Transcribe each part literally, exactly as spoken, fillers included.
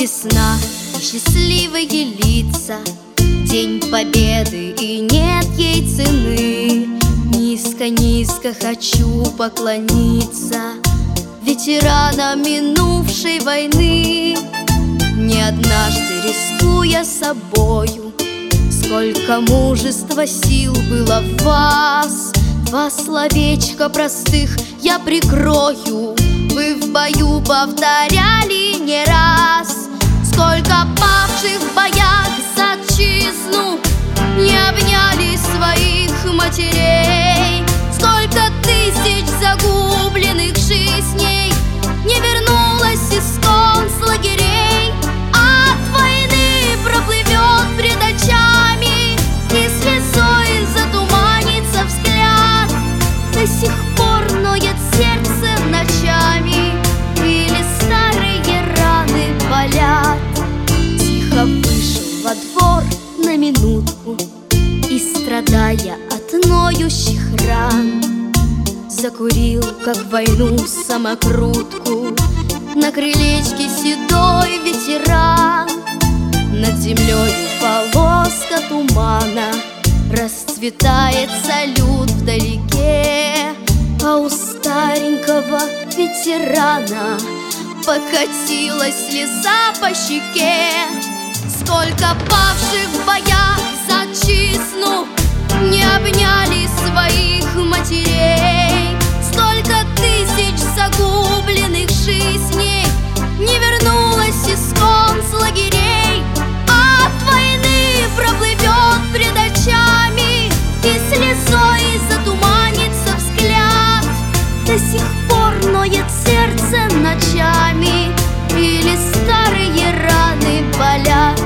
весна и счастливые лица, День Победы и нет ей цены. Низко-низко хочу поклониться ветеранам минувшей войны. Не однажды рискуя собою, сколько мужества, сил было в вас. Два словечка простых я прикрою, вы в бою повторяли не раз. Сколько павших в боях за отчизну не обняли своих матерей. Сколько тысяч загубленных жизней не вернулось искон с лагерей. От войны проплывет пред очами, и слезой затуманится взгляд. До сих пор ноет сердце ночами, или старые раны болят. Тихо вышел во двор на минутку и, страдая от ноющих ран, закурил, как в войну, самокрутку. На крылечке седой ветеран, над землей полоска тумана, расцветает салют вдалеке. А у старенького ветерана покатилась слеза по щеке. Сколько павших в боях за отчизну не обняли своих матерей. Сколько тысяч загубленных жизней не вернулось искон с лагерей. От войны проплывет пред очами, и слезой затуманится взгляд. До сих пор ноет сердце ночами, или старые раны болят.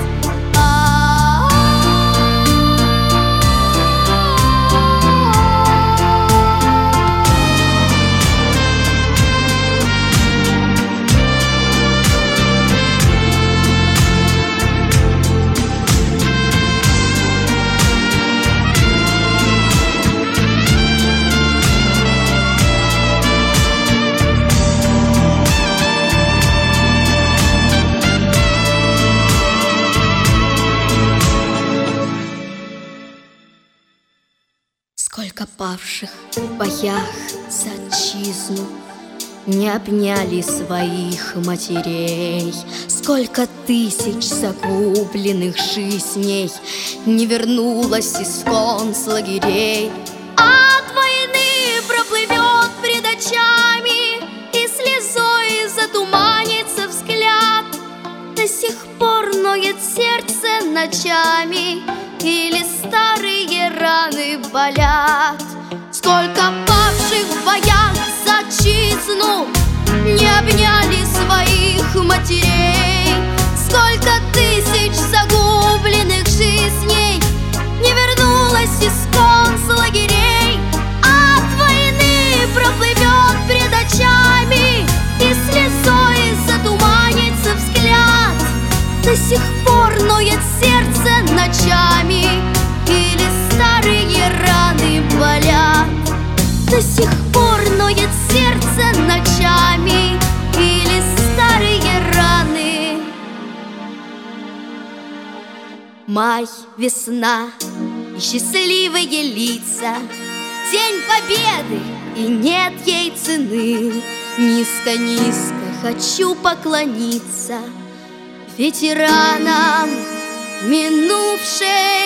Сколько павших в боях за отчизну не обняли своих матерей. Сколько тысяч загубленных жизней не вернулось искон с лагерей. От войны проплывет пред очами, и слезой затуманится взгляд. До сих пор ноет сердце ночами, или старые раны болят. Сколько павших в боях за отчизну не обняли своих матерей. Сколько тысяч загубленных жизней не вернулось искон с лагерей. От войны проплывет пред очами, и слезой затуманится взгляд. До сих пор ноет сердце ночами, или старые раны болят. До сих пор ноет сердце ночами, или старые раны. Май, весна и счастливые лица, День Победы и нет ей цены. Низко-низко хочу поклониться ветеранам минувшей